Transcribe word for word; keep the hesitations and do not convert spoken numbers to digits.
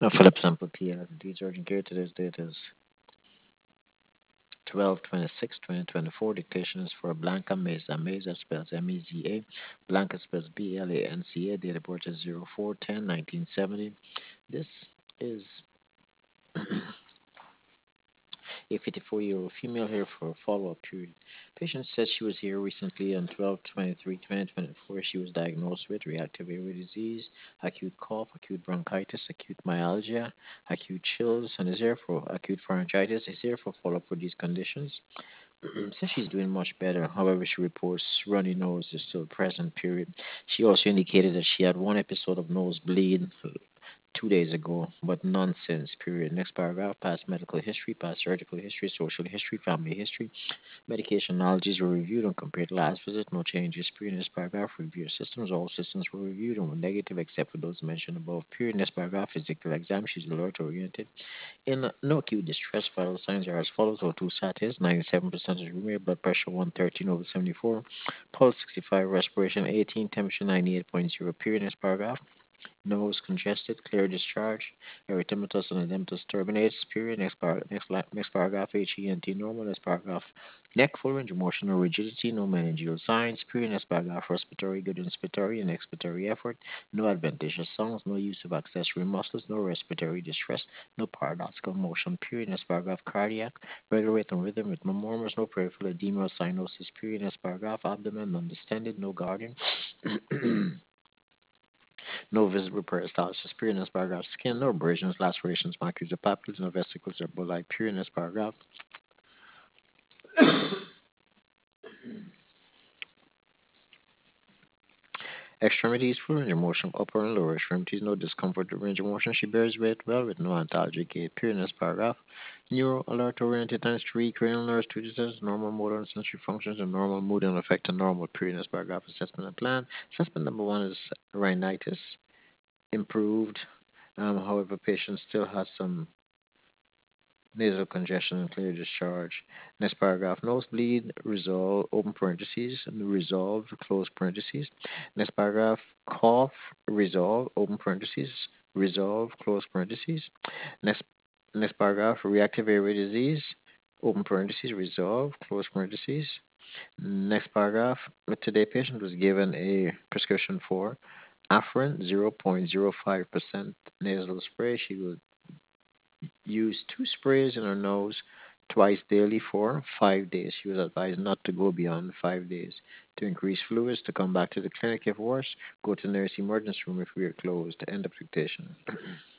Uh, Philip Sample P L. Deeds urgent care. Today's date is twelve twenty-six twenty twenty-four. Dictation is for Blanca Meza. Meza spells M E Z A. Blanca spells B L A N C A. Date of birth is zero four ten nineteen seventy. This is a fifty-four-year-old female here for a follow-up period. Patient says she was here recently on twelve twenty-three twenty twenty-four. She was diagnosed with reactive airway disease, acute cough, acute bronchitis, acute myalgia, acute chills, and is here for acute pharyngitis. Is here for follow-up for these conditions. Says she's doing much better. However, she reports runny nose is still present. Period. She also indicated that she had one episode of nosebleed two days ago, but none since. Period. Next paragraph: past medical history, past surgical history, social history, family history. Medication knowledges were reviewed and compared to last visit. No changes. Period. Next paragraph: review systems. All systems were reviewed and were negative except for those mentioned above. Period. Next paragraph: physical exam. She's alert oriented. In no acute distress, vital signs are as follows: O two status, ninety-seven percent is remain, blood pressure one thirteen over seventy-four, pulse sixty-five, respiration eighteen, temperature ninety-eight point zero. Period. Next paragraph: nose congested, clear discharge, erythematous and edematous turbinates. Period. Next, par- next, la- next paragraph: H E N T normal. Next paragraph: neck full range of motion, no rigidity, no meningeal signs. Period. Next paragraph: respiratory, good inspiratory and expiratory effort, no adventitious sounds, no use of accessory muscles, no respiratory distress, no paradoxical motion. Period. Next paragraph: cardiac, regular rate and rhythm with no murmurs, no peripheral edema or cyanosis. Period. Next paragraph: abdomen undistended, no guarding. No visible peristalsis. Period. Next paragraph: skin, no abrasions, lacerations, macular papules, no vesicles or bulli. Period. Next paragraph: extremities, full range of motion, upper and lower extremities, no discomfort or range of motion. She bears weight well with no antalgic gait. Period. Next paragraph: neuro alert oriented times three, cranial nerves, two diseases, normal motor and sensory functions, and normal mood and affect and normal. Period. Next paragraph: assessment and plan. Assessment number one is rhinitis, improved. Um, however, patient still has some nasal congestion and clear discharge. Next paragraph: nosebleed, resolve, open parentheses, resolved, close parentheses. Next paragraph: cough, resolve, open parentheses, resolve, close parentheses. Next, next paragraph: reactive airway disease, open parentheses, resolve, close parentheses. Next paragraph: today patient was given a prescription for Afrin zero point zero five percent nasal spray. She will use two sprays in her nose twice daily for five days. She was advised not to go beyond five days. To increase fluids, to come back to the clinic if worse, go to the nurse emergency room if we are closed. End of dictation.